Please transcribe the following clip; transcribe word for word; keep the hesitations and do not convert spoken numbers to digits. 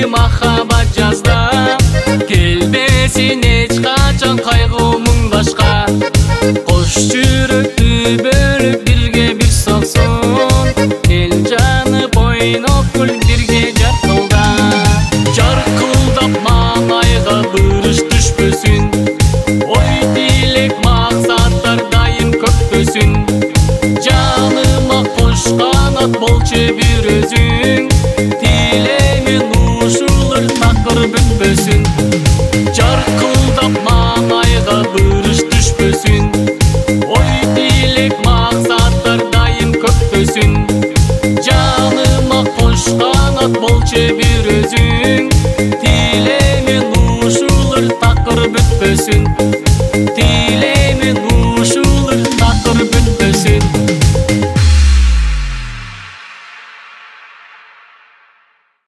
мендеги махаббат жазда, келбесин эч качан кайгы муңдашка. Кош жүрөктү бөлүп бирге бир соксон, эл жанып ойноп күл бирге жаркылда. Жаркылдап маанайга бырыш түшпөсүн, ой тилек максаттар дайым көктөсүн. Жаныма кош канат болчу бир өзүң, тилеймин ушулар такыр бүтпөсүн. Жаркылдап маанайга бырыш түшпөсүн, ой тилек максаттар дайым көктөсүн. Жаныма кош канат болчу бир өзүң, тилеймин ушулар такыр бүтпөсүн.